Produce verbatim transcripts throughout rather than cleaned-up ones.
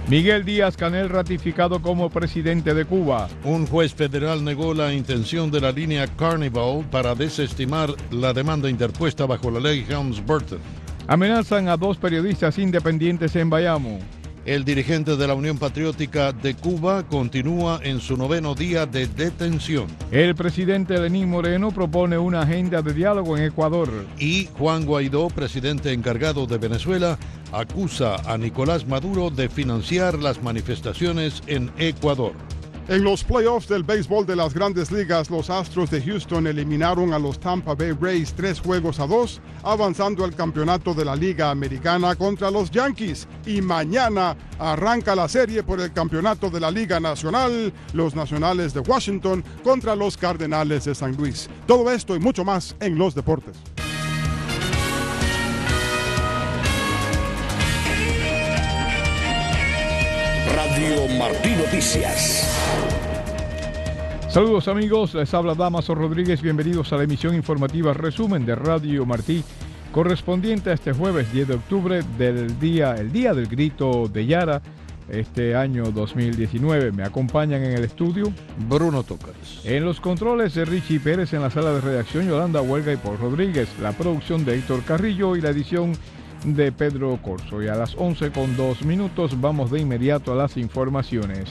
Miguel Díaz-Canel ratificado como presidente de Cuba. Un juez federal negó la intención de la línea Carnival para desestimar la demanda interpuesta bajo la ley Helms-Burton. Amenazan a dos periodistas independientes en Bayamo. El dirigente de la Unión Patriótica de Cuba continúa en su noveno día de detención. El presidente Lenín Moreno propone una agenda de diálogo en Ecuador. Y Juan Guaidó, presidente encargado de Venezuela, acusa a Nicolás Maduro de financiar las manifestaciones en Ecuador. En los playoffs del béisbol de las Grandes Ligas, los Astros de Houston eliminaron a los Tampa Bay Rays tres juegos a dos, avanzando al campeonato de la Liga Americana contra los Yankees. Y mañana arranca la serie por el campeonato de la Liga Nacional, los Nacionales de Washington contra los Cardenales de San Luis. Todo esto y mucho más en los deportes. Radio Martí Noticias. Saludos amigos, les habla Damaso Rodríguez, bienvenidos a la emisión informativa resumen de Radio Martí, correspondiente a este jueves diez de octubre del día, el día del grito de Yara, este año dos mil diecinueve. Me acompañan en el estudio Bruno Tócares. En los controles de Richie Pérez, en la sala de redacción Yolanda Huelga y Paul Rodríguez, la producción de Héctor Carrillo y la edición de Pedro Corso. Y a las once con dos minutos vamos de inmediato a las informaciones.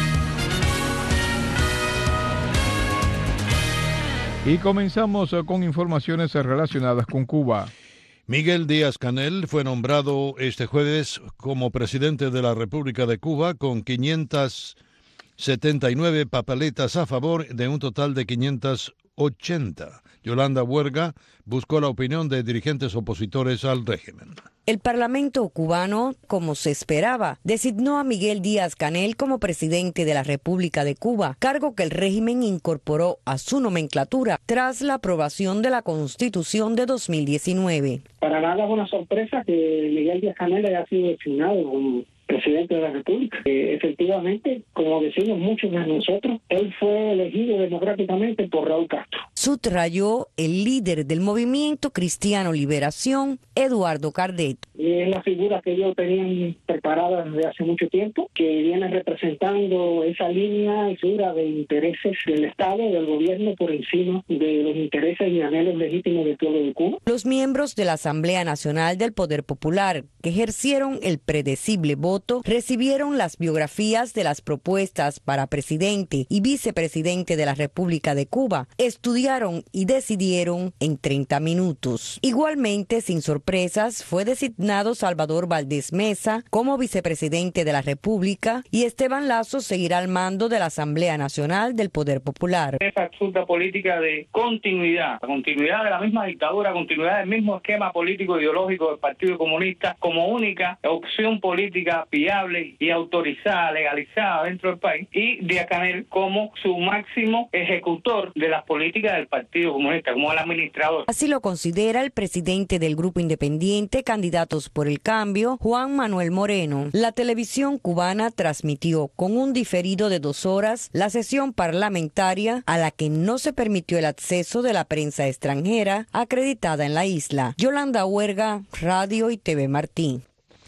Y comenzamos con informaciones relacionadas con Cuba. Miguel Díaz-Canel fue nombrado este jueves como presidente de la República de Cuba con quinientas setenta y nueve papeletas a favor de un total de quinientas ochenta. Yolanda Huerga buscó la opinión de dirigentes opositores al régimen. El Parlamento cubano, como se esperaba, designó a Miguel Díaz-Canel como presidente de la República de Cuba, cargo que el régimen incorporó a su nomenclatura tras la aprobación de la Constitución de dos mil diecinueve. Para nada es una sorpresa que Miguel Díaz-Canel haya sido designado como presidente de la República. Eh, efectivamente, como decimos muchos de nosotros, él fue elegido democráticamente por Raúl Castro. Sutrayó el líder del Movimiento Cristiano Liberación, Eduardo Cardet. Es la figura que ellos tenían preparada desde hace mucho tiempo, que viene representando esa línea dura de intereses del Estado, del gobierno, por encima de los intereses y anhelos legítimos del pueblo de Cuba. Los miembros de la Asamblea Nacional del Poder Popular, que ejercieron el predecible voto, recibieron las biografías de las propuestas para presidente y vicepresidente de la República de Cuba, estudiaron y decidieron en treinta minutos. Igualmente, sin sorpresas, fue designado Salvador Valdés Mesa como vicepresidente de la República y Esteban Lazo seguirá al mando de la Asamblea Nacional del Poder Popular. Esa absurda política de continuidad, la continuidad de la misma dictadura, continuidad del mismo esquema político ideológico del Partido Comunista como única opción política viable y autorizada, legalizada dentro del país, y Díaz-Canel como su máximo ejecutor de las políticas del Partido Comunista, como el administrador. Así lo considera el presidente del Grupo Independiente, Candidatos por el Cambio, Juan Manuel Moreno. La televisión cubana transmitió con un diferido de dos horas la sesión parlamentaria a la que no se permitió el acceso de la prensa extranjera acreditada en la isla. Yolanda Huerga, Radio y T V Martí.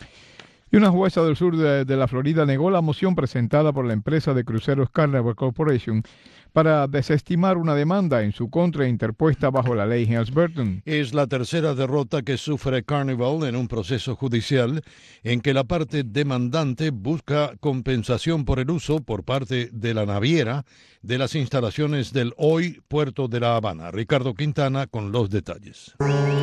Y una jueza del sur de, de la Florida negó la moción presentada por la empresa de cruceros Carnival Corporation para desestimar una demanda en su contra interpuesta bajo la ley Helms-Burton. Es la tercera derrota que sufre Carnival en un proceso judicial en que la parte demandante busca compensación por el uso por parte de la naviera de las instalaciones del hoy Puerto de La Habana. Ricardo Quintana con los detalles.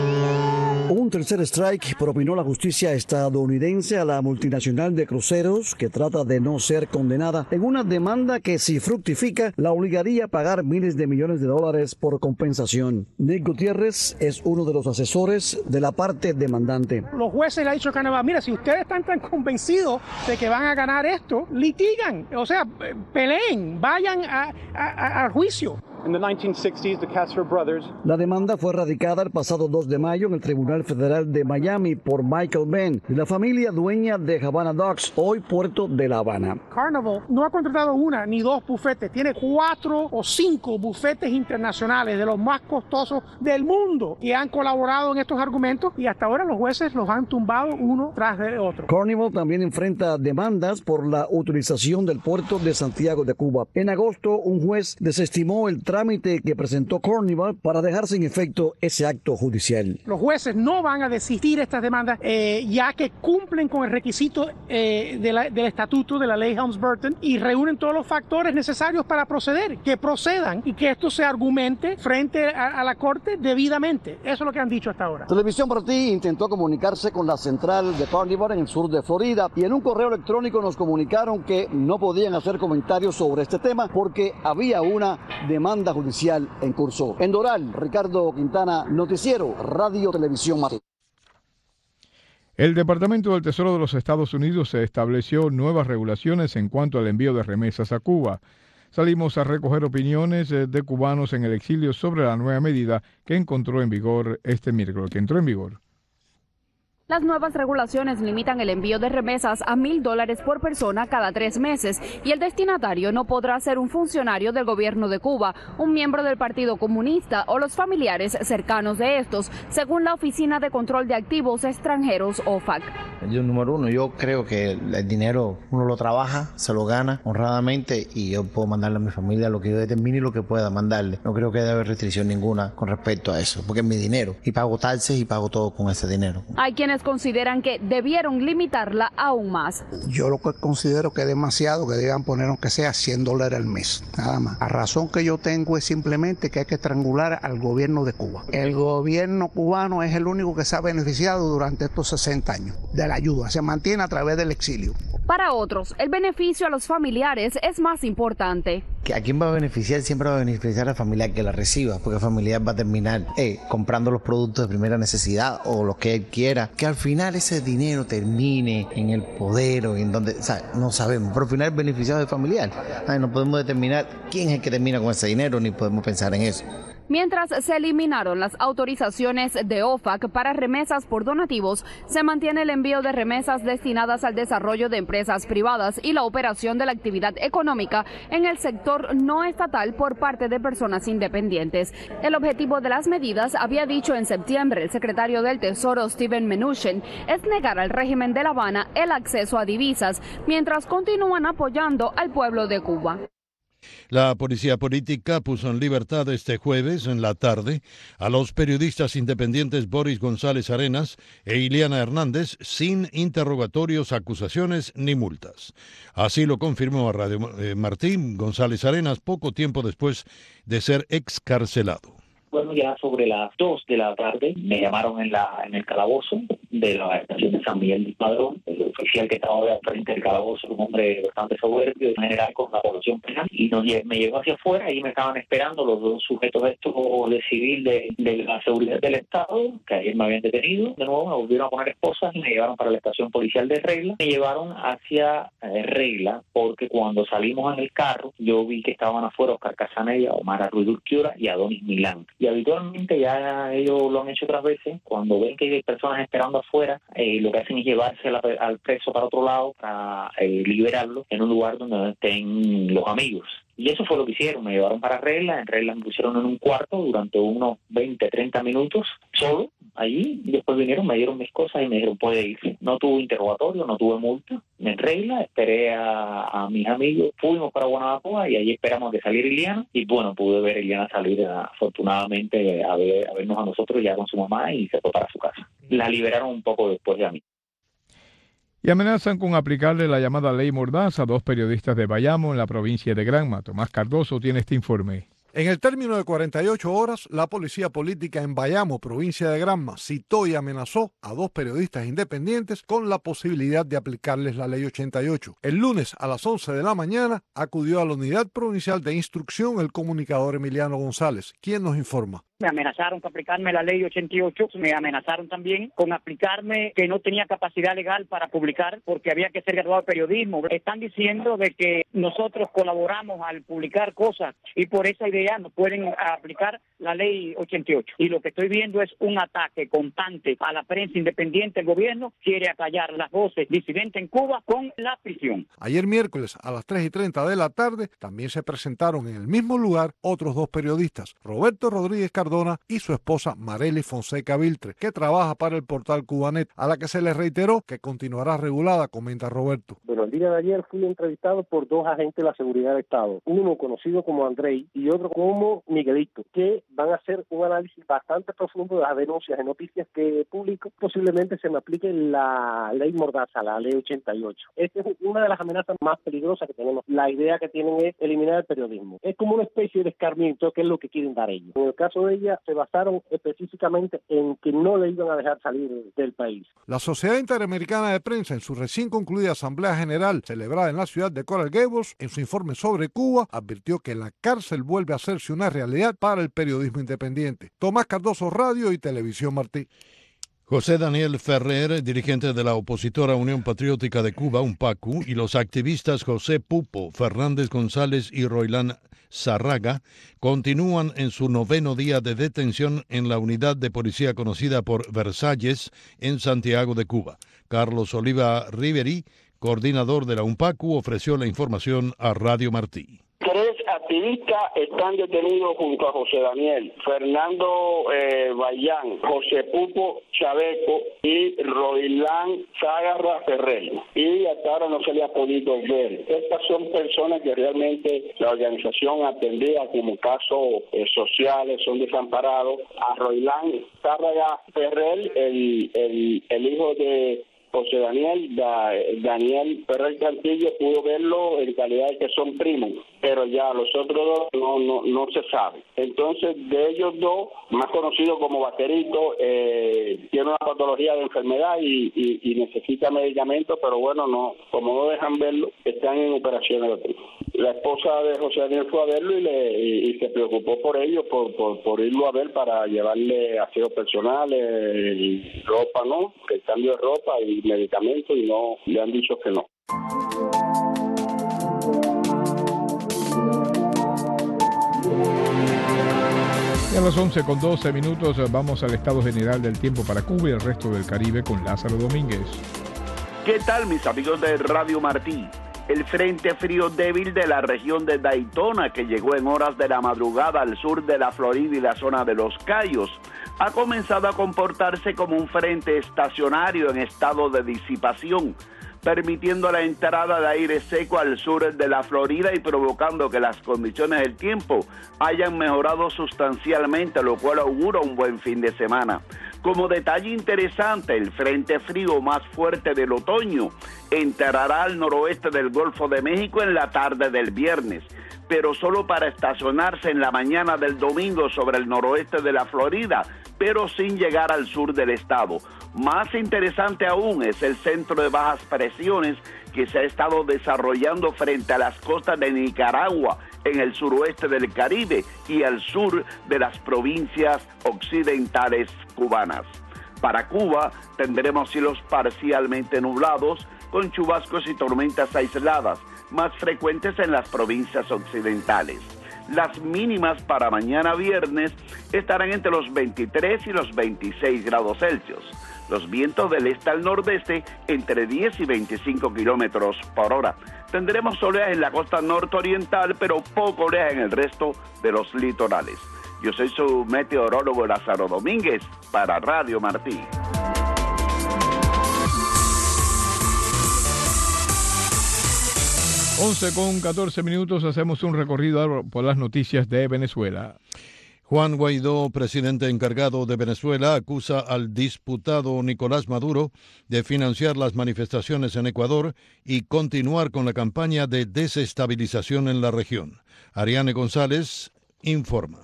Un tercer strike propinó la justicia estadounidense a la multinacional de cruceros que trata de no ser condenada en una demanda que, si fructifica, la obligaría a pagar miles de millones de dólares por compensación. Nick Gutiérrez es uno de los asesores de la parte demandante. Los jueces le han dicho a Carnival, mira, si ustedes están tan convencidos de que van a ganar esto, litigan, o sea, peleen, vayan a, a, a, al juicio. In the nineteen sixties, the Castro brothers. La demanda fue radicada el pasado dos de mayo en el Tribunal Federal de Miami por Michael Benn, de la familia dueña de Havana Docks, hoy puerto de La Habana. Carnival no ha contratado una ni dos bufetes, tiene cuatro o cinco bufetes internacionales de los más costosos del mundo que han colaborado en estos argumentos y hasta ahora los jueces los han tumbado uno tras de otro. Carnival también enfrenta demandas por la utilización del puerto de Santiago de Cuba. En agosto, un juez desestimó el trámite que presentó Carnival para dejar sin efecto ese acto judicial. Los jueces no van a desistir estas demandas eh, ya que cumplen con el requisito eh, de la, del estatuto de la ley Helms-Burton y reúnen todos los factores necesarios para proceder, que procedan y que esto se argumente frente a, a la corte debidamente. Eso es lo que han dicho hasta ahora. Televisión Martí intentó comunicarse con la central de Carnival en el sur de Florida y en un correo electrónico nos comunicaron que no podían hacer comentarios sobre este tema porque había una demanda judicial en curso. En Doral, Ricardo Quintana, Noticiero Radio Televisión Martí. El Departamento del Tesoro de los Estados Unidos estableció nuevas regulaciones en cuanto al envío de remesas a Cuba. Salimos a recoger opiniones de cubanos en el exilio sobre la nueva medida que encontró en vigor este miércoles, que entró en vigor. Las nuevas regulaciones limitan el envío de remesas a mil dólares por persona cada tres meses y el destinatario no podrá ser un funcionario del gobierno de Cuba, un miembro del Partido Comunista o los familiares cercanos de estos, según la Oficina de Control de Activos Extranjeros, O F A C. Yo, número uno, yo creo que el dinero uno lo trabaja, se lo gana honradamente y yo puedo mandarle a mi familia lo que yo determine y lo que pueda mandarle. No creo que debe haber restricción ninguna con respecto a eso, porque es mi dinero y pago taxes y pago todo con ese dinero. Hay quienes consideran que debieron limitarla aún más. Yo lo que considero que es demasiado, que debían poner aunque sea cien dólares al mes, nada más. La razón que yo tengo es simplemente que hay que estrangular al gobierno de Cuba. El gobierno cubano es el único que se ha beneficiado durante estos sesenta años de la ayuda, se mantiene a través del exilio. Para otros, el beneficio a los familiares es más importante. ¿A quién va a beneficiar? Siempre va a beneficiar al familiar que la reciba, porque el familiar va a terminar eh, comprando los productos de primera necesidad o los que él quiera, que al final ese dinero termine en el poder o en donde, o sea, no sabemos, pero al final el beneficiado es el familiar. Ay, no podemos determinar quién es el que termina con ese dinero, ni podemos pensar en eso. Mientras se eliminaron las autorizaciones de O F A C para remesas por donativos, se mantiene el envío de remesas destinadas al desarrollo de empresas privadas y la operación de la actividad económica en el sector no estatal por parte de personas independientes. El objetivo de las medidas, había dicho en septiembre el secretario del Tesoro Steven Mnuchin, es negar al régimen de La Habana el acceso a divisas, mientras continúan apoyando al pueblo de Cuba. La policía política puso en libertad este jueves en la tarde a los periodistas independientes Boris González Arenas e Ileana Hernández sin interrogatorios, acusaciones ni multas. Así lo confirmó a Radio eh, Martín González Arenas poco tiempo después de ser excarcelado. Bueno, ya sobre las dos de la tarde me llamaron en la en el calabozo de la estación de San Miguel del Padrón. El oficial que estaba al frente del calabozo, un hombre bastante soberbio, en general con la población penal, y nos, me llevó hacia afuera y me estaban esperando los dos sujetos estos de civil de, de la seguridad del Estado, que ayer me habían detenido. De nuevo me volvieron a poner esposas y me llevaron para la estación policial de Regla. Me llevaron hacia eh, Regla porque cuando salimos en el carro yo vi que estaban afuera Oscar Casanella, Omar Ruiz Urquiora y Adonis Milán. Y habitualmente ya ellos lo han hecho otras veces, cuando ven que hay personas esperando afuera, eh, lo que hacen es llevarse la, al preso para otro lado para eh, liberarlo en un lugar donde estén los amigos. Y eso fue lo que hicieron, me llevaron para Regla, en Regla me pusieron en un cuarto durante unos veinte, treinta minutos, solo, allí, y después vinieron, me dieron mis cosas y me dijeron, puede irse. No tuve interrogatorio, no tuve multa, en Regla, esperé a, a mis amigos, fuimos para Guanabacoa y allí esperamos que saliera Ileana, y bueno, pude ver a Ileana salir afortunadamente a, ver, a vernos a nosotros ya con su mamá y se fue para su casa. La liberaron un poco después de a mí. Y amenazan con aplicarle la llamada ley Mordaza a dos periodistas de Bayamo en la provincia de Granma. Tomás Cardoso tiene este informe. En el término de cuarenta y ocho horas, la policía política en Bayamo, provincia de Granma, citó y amenazó a dos periodistas independientes con la posibilidad de aplicarles la ley ochenta y ocho. El lunes a las once de la mañana acudió a la Unidad Provincial de Instrucción el comunicador Emiliano González, quien nos informa. Me amenazaron con aplicarme la ley ochenta y ocho, me amenazaron también con aplicarme que no tenía capacidad legal para publicar porque había que ser graduado de periodismo. Están diciendo de que nosotros colaboramos al publicar cosas y por esa idea nos pueden aplicar la ley ochenta y ocho. Y lo que estoy viendo es un ataque constante a la prensa independiente. El gobierno quiere acallar las voces disidentes en Cuba con la prisión. Ayer miércoles a las tres y treinta de la tarde también se presentaron en el mismo lugar otros dos periodistas, Roberto Rodríguez Cardona y su esposa Marely Fonseca Viltre, que trabaja para el portal Cubanet, a la que se les reiteró que continuará regulada, comenta Roberto. Bueno, el día de ayer fui entrevistado por dos agentes de la seguridad del Estado, uno conocido como Andrei y otro como Miguelito, que van a hacer un análisis bastante profundo de las denuncias y noticias que publico. Posiblemente se me aplique la ley Mordaza, la ley ochenta y ocho. Esta es una de las amenazas más peligrosas que tenemos. La idea que tienen es eliminar el periodismo. Es como una especie de escarmiento, que es lo que quieren dar ellos. En el caso de ella, se basaron específicamente en que no le iban a dejar salir del país. La Sociedad Interamericana de Prensa, en su recién concluida Asamblea General celebrada en la ciudad de Coral Gables, en su informe sobre Cuba, advirtió que la cárcel vuelve a hacerse una realidad para el periodismo independiente. Tomás Cardoso, Radio y Televisión Martí. José Daniel Ferrer, dirigente de la opositora Unión Patriótica de Cuba, UNPACU, y los activistas José Pupo, Fernández González y Roilán Sarraga continúan en su noveno día de detención en la unidad de policía conocida por Versalles en Santiago de Cuba. Carlos Oliva Riveri, coordinador de la UNPACU, ofreció la información a Radio Martí. Tres activistas están detenidos junto a José Daniel, Fernando eh, Bayán, José Pupo Chaveco y Roilán Zágarra Ferrer. Y hasta ahora no se le ha podido ver. Estas son personas que realmente la organización atendía como casos eh, sociales, son desamparados. A Roilán Zágarra Ferrer, el, el, el hijo de José Daniel, da, Daniel Ferrer Cantillo, pudo verlo en calidad de que son primos, pero ya los otros dos no no no se sabe. Entonces, de ellos dos, más conocido como Vaquerito, eh, tiene una patología de enfermedad y, y, y necesita medicamentos, pero bueno, no como no dejan verlo, están en operaciones de primo. La esposa de José Daniel fue a verlo y, le, y, y se preocupó por ello, por, por, por irlo a ver para llevarle aseo personal, eh, ropa, ¿no? El cambio de ropa y medicamentos, y no le han dicho que no. Y a las once con doce minutos vamos al estado general del tiempo para Cuba y el resto del Caribe con Lázaro Domínguez. ¿Qué tal, mis amigos de Radio Martí? El frente frío débil de la región de Daytona, que llegó en horas de la madrugada al sur de la Florida y la zona de Los Cayos, ha comenzado a comportarse como un frente estacionario en estado de disipación, permitiendo la entrada de aire seco al sur de la Florida y provocando que las condiciones del tiempo hayan mejorado sustancialmente, lo cual augura un buen fin de semana. Como detalle interesante, el frente frío más fuerte del otoño entrará al noroeste del Golfo de México en la tarde del viernes, pero solo para estacionarse en la mañana del domingo sobre el noroeste de la Florida, pero sin llegar al sur del estado. Más interesante aún es el centro de bajas presiones que se ha estado desarrollando frente a las costas de Nicaragua, en el suroeste del Caribe y al sur de las provincias occidentales cubanas. Para Cuba tendremos cielos parcialmente nublados con chubascos y tormentas aisladas, más frecuentes en las provincias occidentales. Las mínimas para mañana viernes estarán entre los veintitrés y los veintiséis grados Celsius. Los vientos del este al nordeste entre diez y veinticinco kilómetros por hora. Tendremos oleaje en la costa nororiental, pero poco oleaje en el resto de los litorales. Yo soy su meteorólogo Lázaro Domínguez para Radio Martí. once con catorce minutos, hacemos un recorrido por las noticias de Venezuela. Juan Guaidó, presidente encargado de Venezuela, acusa al diputado Nicolás Maduro de financiar las manifestaciones en Ecuador y continuar con la campaña de desestabilización en la región. Ariane González informa.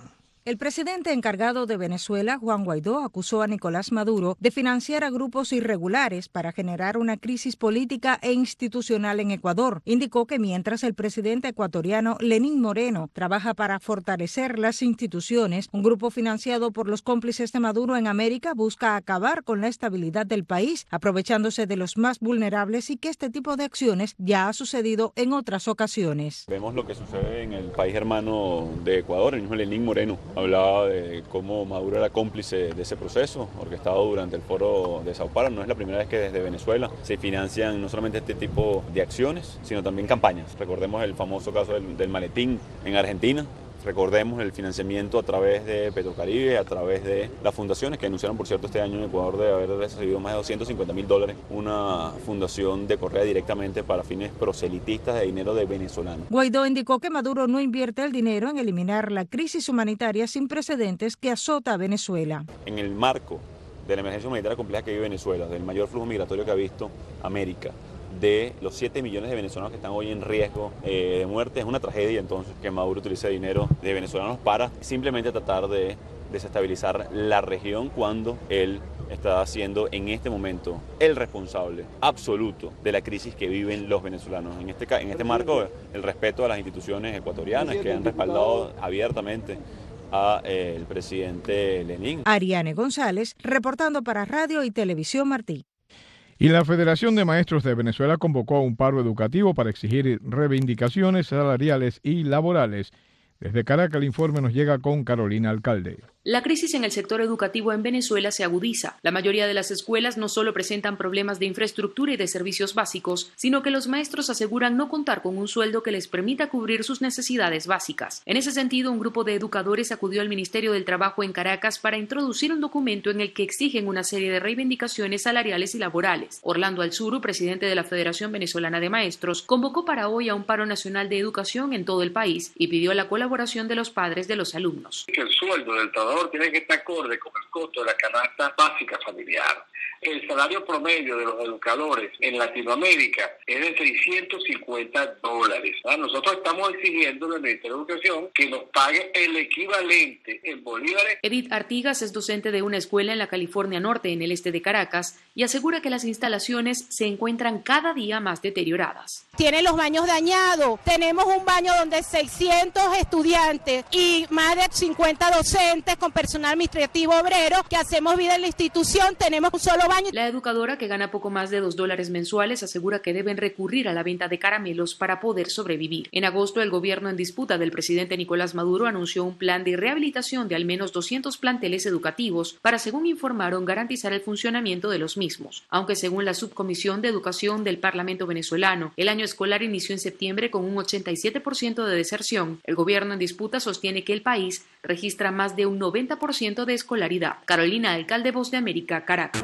El presidente encargado de Venezuela, Juan Guaidó, acusó a Nicolás Maduro de financiar a grupos irregulares para generar una crisis política e institucional en Ecuador. Indicó que mientras el presidente ecuatoriano Lenín Moreno trabaja para fortalecer las instituciones, un grupo financiado por los cómplices de Maduro en América busca acabar con la estabilidad del país, aprovechándose de los más vulnerables, y que este tipo de acciones ya ha sucedido en otras ocasiones. Vemos lo que sucede en el país hermano de Ecuador. El mismo Lenín Moreno hablaba de cómo Maduro era cómplice de ese proceso orquestado durante el foro de Sao Paulo. No es la primera vez que desde Venezuela se financian no solamente este tipo de acciones, sino también campañas. Recordemos el famoso caso del, del maletín en Argentina. Recordemos el financiamiento a través de Petrocaribe, a través de las fundaciones que anunciaron, por cierto, este año en Ecuador de haber recibido más de doscientos cincuenta mil dólares, una fundación de Correa directamente para fines proselitistas de dinero de venezolanos. Guaidó indicó que Maduro no invierte el dinero en eliminar la crisis humanitaria sin precedentes que azota a Venezuela. En el marco de la emergencia humanitaria compleja que vive Venezuela, del mayor flujo migratorio que ha visto América, de los siete millones de venezolanos que están hoy en riesgo eh, de muerte, es una tragedia entonces que Maduro utilice dinero de venezolanos para simplemente tratar de desestabilizar la región, cuando él está siendo en este momento el responsable absoluto de la crisis que viven los venezolanos. En este, en este marco, el respeto a las instituciones ecuatorianas que han respaldado abiertamente a eh, el presidente Lenín. Ariane González, reportando para Radio y Televisión Martí. Y la Federación de Maestros de Venezuela convocó a un paro educativo para exigir reivindicaciones salariales y laborales. Desde Caracas, el informe nos llega con Carolina Alcalde. La crisis en el sector educativo en Venezuela se agudiza. La mayoría de las escuelas no solo presentan problemas de infraestructura y de servicios básicos, sino que los maestros aseguran no contar con un sueldo que les permita cubrir sus necesidades básicas. En ese sentido, un grupo de educadores acudió al Ministerio del Trabajo en Caracas para introducir un documento en el que exigen una serie de reivindicaciones salariales y laborales. Orlando Alzuru, presidente de la Federación Venezolana de Maestros, convocó para hoy a un paro nacional de educación en todo el país y pidió la colaboración de los padres de los alumnos. Que el sueldo del trabajador tiene que estar acorde con el costo de la canasta básica familiar. El salario promedio de los educadores en Latinoamérica es de seiscientos cincuenta dólares. ¿Ah? Nosotros estamos exigiendo del Ministerio de Educación que nos pague el equivalente en bolívares. Edith Artigas es docente de una escuela en la California Norte, en el este de Caracas, y asegura que las instalaciones se encuentran cada día más deterioradas. Tienen los baños dañados. Tenemos un baño donde seiscientos estudiantes y más de cincuenta docentes con personal administrativo obrero que hacemos vida en la institución. Tenemos un solo baño. La educadora, que gana poco más de dos dólares mensuales, asegura que deben recurrir a la venta de caramelos para poder sobrevivir. En agosto, el gobierno en disputa del presidente Nicolás Maduro anunció un plan de rehabilitación de al menos doscientos planteles educativos para, según informaron, garantizar el funcionamiento de los mismos. Aunque según la Subcomisión de Educación del Parlamento venezolano, el año escolar inició en septiembre con un ochenta y siete por ciento de deserción, el gobierno en disputa sostiene que el país registra más de un noventa por ciento de escolaridad. Carolina Alcalde, Voz de América, Caracas.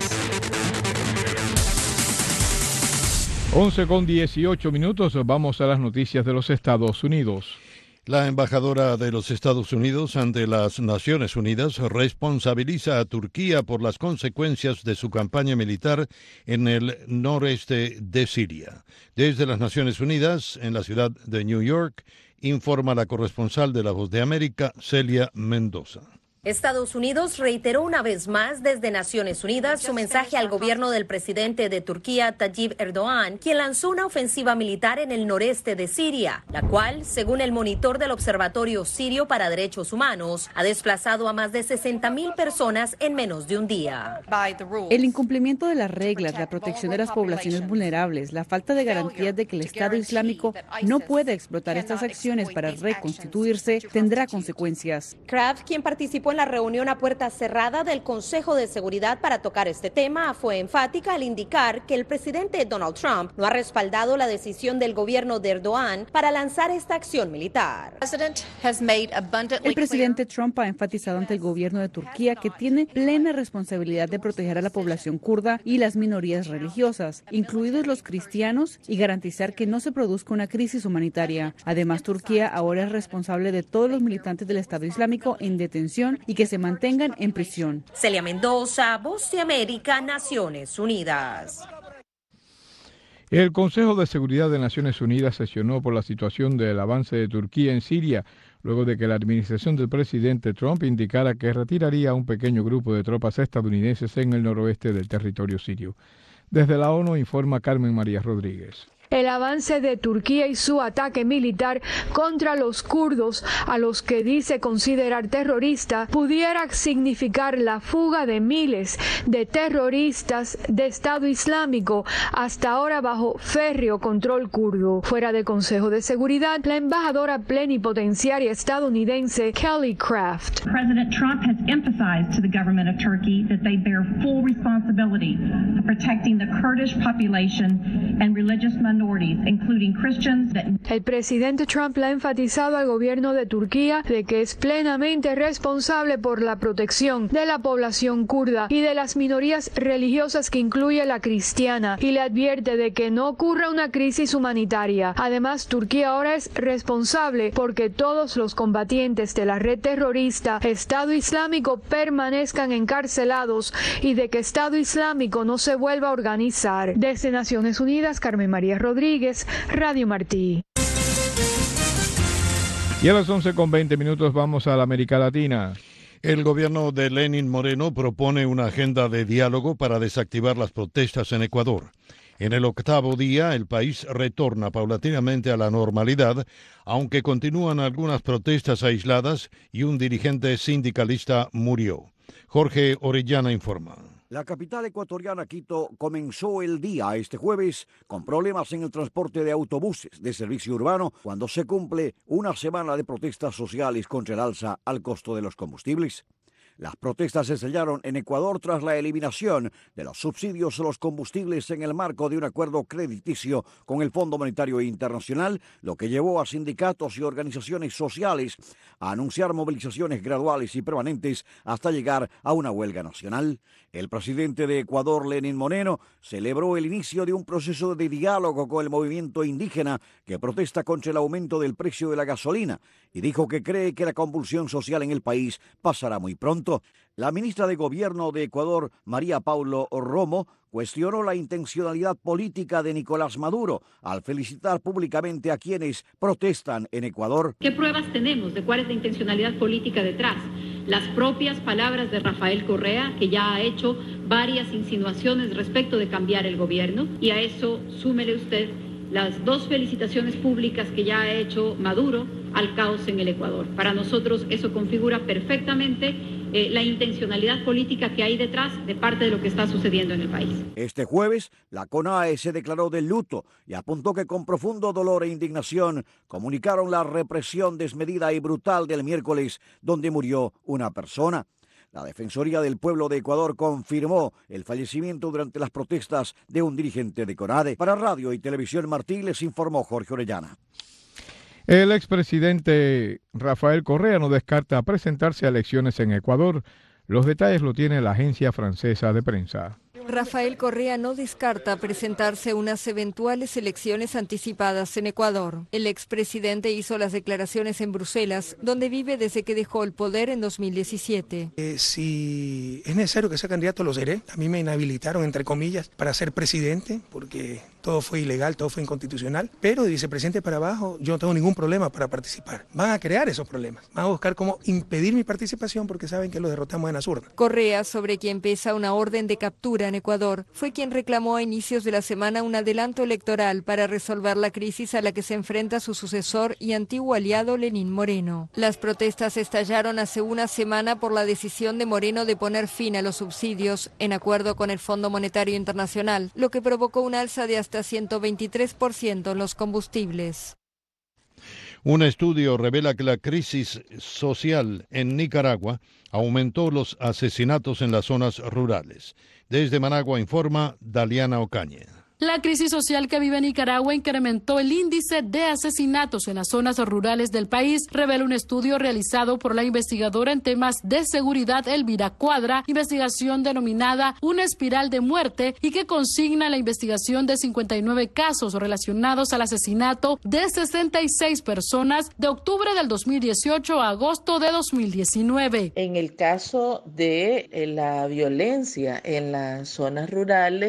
once con dieciocho minutos, vamos a las noticias de los Estados Unidos. La embajadora de los Estados Unidos ante las Naciones Unidas responsabiliza a Turquía por las consecuencias de su campaña militar en el noreste de Siria. Desde las Naciones Unidas, en la ciudad de New York, informa la corresponsal de La Voz de América, Celia Mendoza. Estados Unidos reiteró una vez más desde Naciones Unidas su mensaje al gobierno del presidente de Turquía, Tayyip Erdogan, quien lanzó una ofensiva militar en el noreste de Siria, la cual, según el monitor del Observatorio Sirio para Derechos Humanos, ha desplazado a más de sesenta mil personas en menos de un día. El incumplimiento de las reglas, la protección de las poblaciones vulnerables, la falta de garantías de que el Estado Islámico no puede explotar estas acciones para reconstituirse, tendrá consecuencias. Kraft, quien participó en la reunión a puerta cerrada del Consejo de Seguridad para tocar este tema, fue enfática al indicar que el presidente Donald Trump no ha respaldado la decisión del gobierno de Erdogan para lanzar esta acción militar. El presidente Trump ha enfatizado ante el gobierno de Turquía que tiene plena responsabilidad de proteger a la población kurda y las minorías religiosas, incluidos los cristianos, y garantizar que no se produzca una crisis humanitaria. Además, Turquía ahora es responsable de todos los militantes del Estado Islámico en detención y que se mantengan en prisión. Celia Mendoza, Voz de América, Naciones Unidas. El Consejo de Seguridad de Naciones Unidas sesionó por la situación del avance de Turquía en Siria, luego de que la administración del presidente Trump indicara que retiraría a un pequeño grupo de tropas estadounidenses en el noroeste del territorio sirio. Desde la ONU informa Carmen María Rodríguez. El avance de Turquía y su ataque militar contra los kurdos, a los que dice considerar terroristas, pudiera significar la fuga de miles de terroristas de Estado Islámico, hasta ahora bajo férreo control kurdo. Fuera del Consejo de Seguridad, la embajadora plenipotenciaria estadounidense Kelly Craft. President Trump has emphasized to the government of Turkey that they bear full responsibility for protecting the Kurdish population and religious minorities. El presidente Trump le ha enfatizado al gobierno de Turquía de que es plenamente responsable por la protección de la población kurda y de las minorías religiosas que incluye la cristiana, y le advierte de que no ocurra una crisis humanitaria. Además, Turquía ahora es responsable porque todos los combatientes de la red terrorista Estado Islámico permanezcan encarcelados y de que Estado Islámico no se vuelva a organizar. Desde Naciones Unidas, Carmen María Rodríguez. Rodríguez, Radio Martí. Y a las once con veinte minutos vamos a la América Latina. El gobierno de Lenín Moreno propone una agenda de diálogo para desactivar las protestas en Ecuador. En el octavo día, el país retorna paulatinamente a la normalidad, aunque continúan algunas protestas aisladas y un dirigente sindicalista murió. Jorge Orellana informa. La capital ecuatoriana, Quito, comenzó el día este jueves con problemas en el transporte de autobuses de servicio urbano cuando se cumple una semana de protestas sociales contra el alza al costo de los combustibles. Las protestas se sellaron en Ecuador tras la eliminación de los subsidios a los combustibles en el marco de un acuerdo crediticio con el Fondo Monetario Internacional, lo que llevó a sindicatos y organizaciones sociales a anunciar movilizaciones graduales y permanentes hasta llegar a una huelga nacional. El presidente de Ecuador, Lenín Moreno, celebró el inicio de un proceso de diálogo con el movimiento indígena que protesta contra el aumento del precio de la gasolina y dijo que cree que la convulsión social en el país pasará muy pronto. La ministra de Gobierno de Ecuador, María Paulo Romo, cuestionó la intencionalidad política de Nicolás Maduro al felicitar públicamente a quienes protestan en Ecuador. ¿Qué pruebas tenemos de cuál es la intencionalidad política detrás? Las propias palabras de Rafael Correa, que ya ha hecho varias insinuaciones respecto de cambiar el gobierno, y a eso súmele usted las dos felicitaciones públicas que ya ha hecho Maduro al caos en el Ecuador. Para nosotros eso configura perfectamente eh, la intencionalidad política que hay detrás de parte de lo que está sucediendo en el país. Este jueves, la CONAE se declaró de luto y apuntó que con profundo dolor e indignación comunicaron la represión desmedida y brutal del miércoles, donde murió una persona. La Defensoría del Pueblo de Ecuador confirmó el fallecimiento durante las protestas de un dirigente de CONADE. Para Radio y Televisión Martí les informó Jorge Orellana. El expresidente Rafael Correa no descarta presentarse a elecciones en Ecuador. Los detalles lo tiene la agencia francesa de prensa. Rafael Correa no descarta presentarse a unas eventuales elecciones anticipadas en Ecuador. El expresidente hizo las declaraciones en Bruselas, donde vive desde que dejó el poder en dos mil diecisiete. Eh, si es necesario que sea candidato, lo seré. A mí me inhabilitaron, entre comillas, para ser presidente, porque todo fue ilegal, todo fue inconstitucional. Pero de vicepresidente para abajo, yo no tengo ningún problema para participar. Van a crear esos problemas. Van a buscar cómo impedir mi participación porque saben que lo derrotamos en las urnas. Correa, sobre quien pesa una orden de captura en Ecuador, fue quien reclamó a inicios de la semana un adelanto electoral para resolver la crisis a la que se enfrenta su sucesor y antiguo aliado Lenín Moreno. Las protestas estallaron hace una semana por la decisión de Moreno de poner fin a los subsidios en acuerdo con el Fondo Monetario Internacional, lo que provocó un alza de hasta ciento veintitrés por ciento en los combustibles. Un estudio revela que la crisis social en Nicaragua aumentó los asesinatos en las zonas rurales. Desde Managua informa Daliana Ocaña. La crisis social que vive Nicaragua incrementó el índice de asesinatos en las zonas rurales del país, revela un estudio realizado por la investigadora en temas de seguridad Elvira Cuadra, investigación denominada Una espiral de muerte, y que consigna la investigación de cincuenta y nueve casos relacionados al asesinato de sesenta y seis personas de octubre del dos mil dieciocho a agosto de dos mil diecinueve. En el caso de la violencia en las zonas rurales,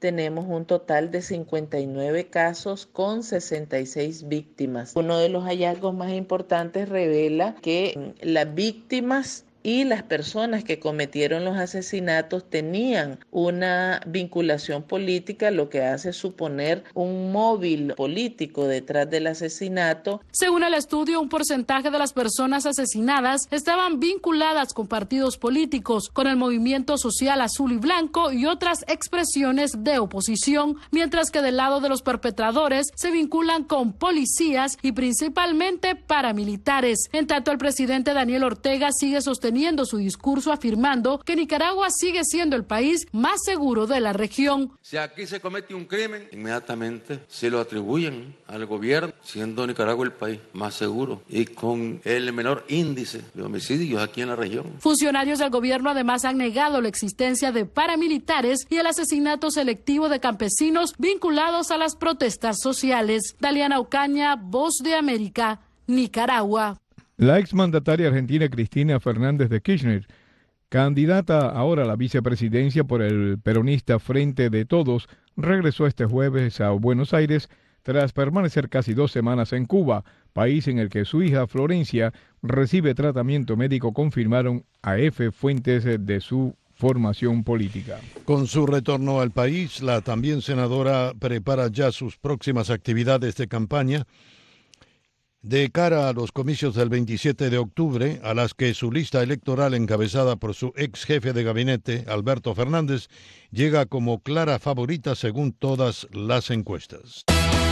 tenemos un total de cincuenta y nueve casos con sesenta y seis víctimas. Uno de los hallazgos más importantes revela que las víctimas y las personas que cometieron los asesinatos tenían una vinculación política, lo que hace suponer un móvil político detrás del asesinato. Según el estudio, un porcentaje de las personas asesinadas estaban vinculadas con partidos políticos, con el movimiento social azul y blanco y otras expresiones de oposición, mientras que del lado de los perpetradores se vinculan con policías y principalmente paramilitares. En tanto, el presidente Daniel Ortega sigue sosteniendo su discurso afirmando que Nicaragua sigue siendo el país más seguro de la región. Si aquí se comete un crimen, inmediatamente se lo atribuyen al gobierno, siendo Nicaragua el país más seguro y con el menor índice de homicidios aquí en la región. Funcionarios del gobierno además han negado la existencia de paramilitares y el asesinato selectivo de campesinos vinculados a las protestas sociales. Daliana Ocaña, Voz de América, Nicaragua. La exmandataria argentina Cristina Fernández de Kirchner, candidata ahora a la vicepresidencia por el peronista Frente de Todos, regresó este jueves a Buenos Aires tras permanecer casi dos semanas en Cuba, país en el que su hija Florencia recibe tratamiento médico, confirmaron a F fuentes de su formación política. Con su retorno al país, la también senadora prepara ya sus próximas actividades de campaña de cara a los comicios del veintisiete de octubre, a las que su lista electoral encabezada por su ex jefe de gabinete, Alberto Fernández, llega como clara favorita según todas las encuestas.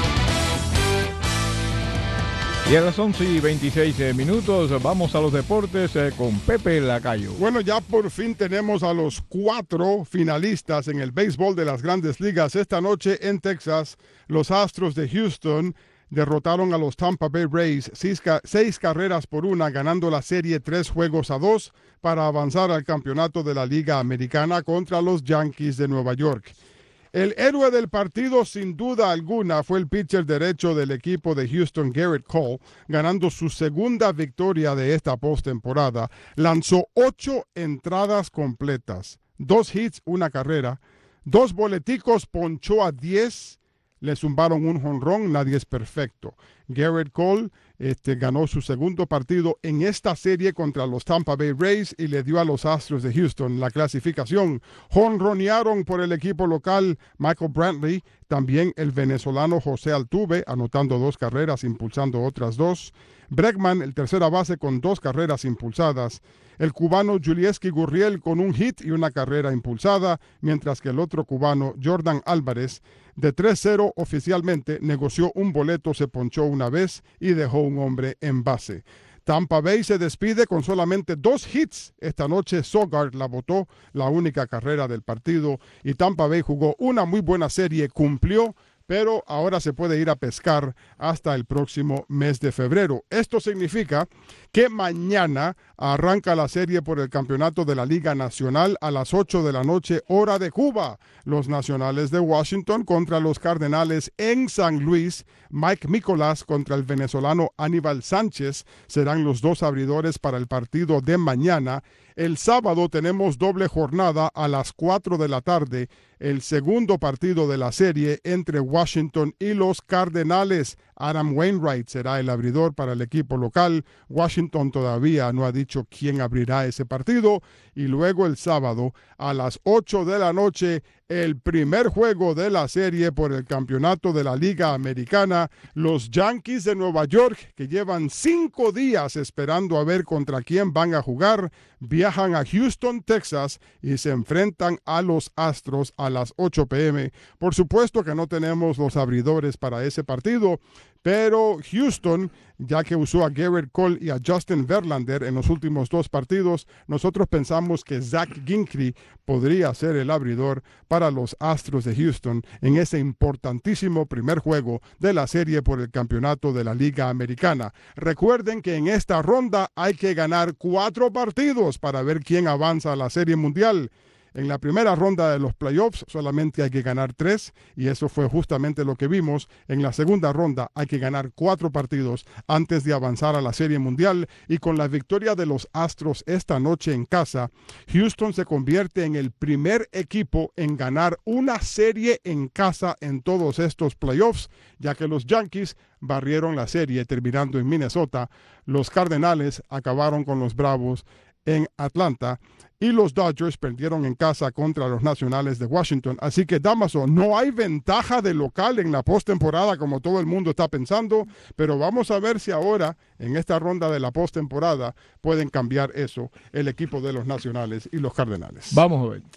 Y a las once y veintiséis minutos vamos a los deportes eh, con Pepe Lacayo. Bueno, ya por fin tenemos a los cuatro finalistas en el béisbol de las Grandes Ligas. Esta noche en Texas, los Astros de Houston derrotaron a los Tampa Bay Rays seis, seis carreras por una, ganando la serie tres juegos a dos para avanzar al campeonato de la Liga Americana contra los Yankees de Nueva York. El héroe del partido, sin duda alguna, fue el pitcher derecho del equipo de Houston, Gerrit Cole, ganando su segunda victoria de esta postemporada. Lanzó ocho entradas completas, dos hits, una carrera, dos boleticos, ponchó a diez, le zumbaron un jonrón, nadie es perfecto. Gerrit Cole este, ganó su segundo partido en esta serie contra los Tampa Bay Rays y le dio a los Astros de Houston la clasificación. Jonronearon por el equipo local Michael Brantley, también el venezolano José Altuve, anotando dos carreras, impulsando otras dos. Bregman, el tercera base, con dos carreras impulsadas. El cubano Julieski Gurriel con un hit y una carrera impulsada, mientras que el otro cubano, Jordan Álvarez, de tres cero oficialmente, negoció un boleto, se ponchó una vez y dejó un hombre en base. Tampa Bay se despide con solamente dos hits. Esta noche Sogard la botó, la única carrera del partido, y Tampa Bay jugó una muy buena serie, cumplió, pero ahora se puede ir a pescar hasta el próximo mes de febrero. Esto significa que mañana arranca la serie por el campeonato de la Liga Nacional a las ocho de la noche, hora de Cuba. Los Nacionales de Washington contra los Cardenales en San Luis. Mike Mikolas contra el venezolano Aníbal Sánchez serán los dos abridores para el partido de mañana. El sábado tenemos doble jornada a las cuatro de la tarde, el segundo partido de la serie entre Washington y los Cardenales. Adam Wainwright será el abridor para el equipo local. Washington todavía no ha dicho quién abrirá ese partido. Y luego el sábado a las ocho de la noche, el primer juego de la serie por el campeonato de la Liga Americana. Los Yankees de Nueva York, que llevan cinco días esperando a ver contra quién van a jugar, viajan a Houston, Texas, y se enfrentan a los Astros a las ocho p m Por supuesto que no tenemos los abridores para ese partido, pero Houston, ya que usó a Gerrit Cole y a Justin Verlander en los últimos dos partidos, nosotros pensamos que Zach Greinke podría ser el abridor para los Astros de Houston en ese importantísimo primer juego de la serie por el campeonato de la Liga Americana. Recuerden que en esta ronda hay que ganar cuatro partidos para ver quién avanza a la Serie Mundial. En la primera ronda de los playoffs solamente hay que ganar tres y eso fue justamente lo que vimos. En la segunda ronda hay que ganar cuatro partidos antes de avanzar a la Serie Mundial y con la victoria de los Astros esta noche en casa, Houston se convierte en el primer equipo en ganar una serie en casa en todos estos playoffs, ya que los Yankees barrieron la serie terminando en Minnesota, los Cardenales acabaron con los Bravos en Atlanta y los Dodgers perdieron en casa contra los Nacionales de Washington. Así que, Damaso, no hay ventaja de local en la postemporada como todo el mundo está pensando, pero vamos a ver si ahora, en esta ronda de la postemporada, pueden cambiar eso el equipo de los Nacionales y los Cardenales. Vamos a ver.